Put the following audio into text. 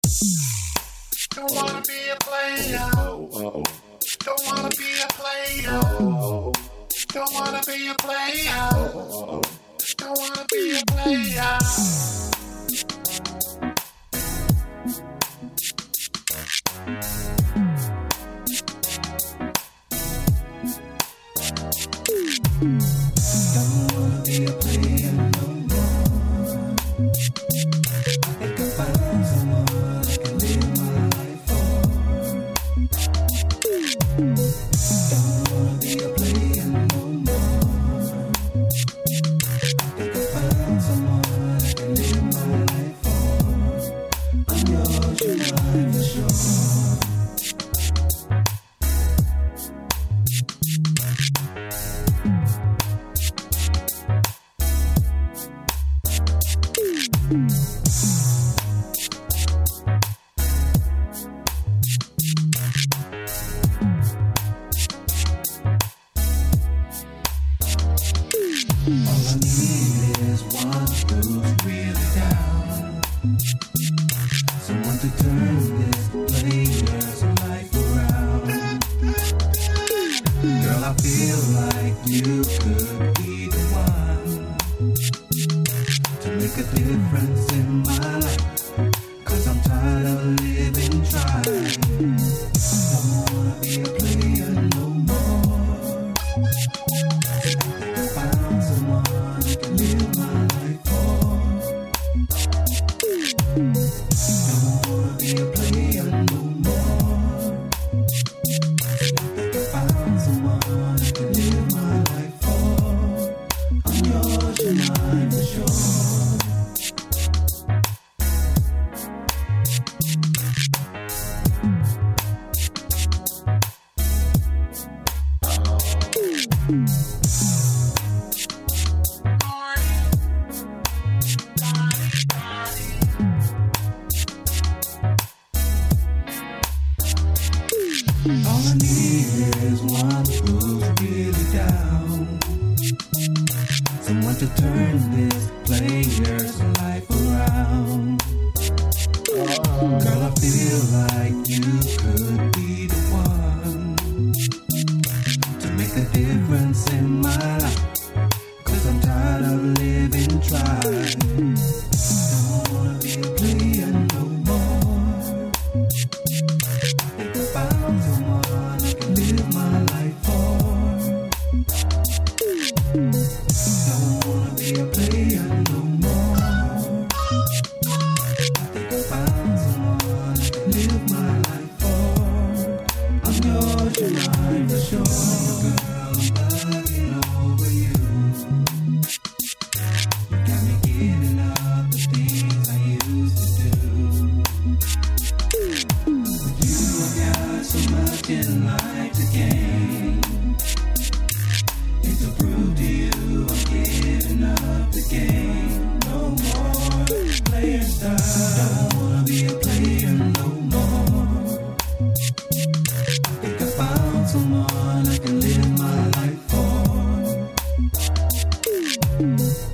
Don't wanna be a player. Don't wanna be a player. Don't wanna be a player. Don't wanna be a player. Don't wanna be a player no more. I think I found someone I can live my life for. Don't wanna be a player no more. I think I found someone I can live my life for. I'm yours, you're mine for sure. All I need is one who's really down. Someone to turn this player's life around. Girl, I feel like you could be the one to make a difference in my life. 'Cause I'm tired of living trying. Don't wanna be a player no more. I found someone I can live my life for. Don't wanna be a player no more. I found someone I can live my life for. I'm yours, you're mine for sure. All I need is one who's really down. Someone to turn this player's life around. Girl, I feel like you could be the one to make a difference in my life. 'Cause I'm tired of living trying. Don't wanna be a player no more. Think I found someone I can live my life for. Don't wanna be a player no more. Think I found someone I can live my life for. I'm yours, you're mine for sure. Girl, I'm bugging over you. You got me giving up the things I used to do. With you, I got so much in life to gain. And to prove to you, I'm giving up the game. No more player style. Don't wanna be a player no more. I think I found someone I can live my life for.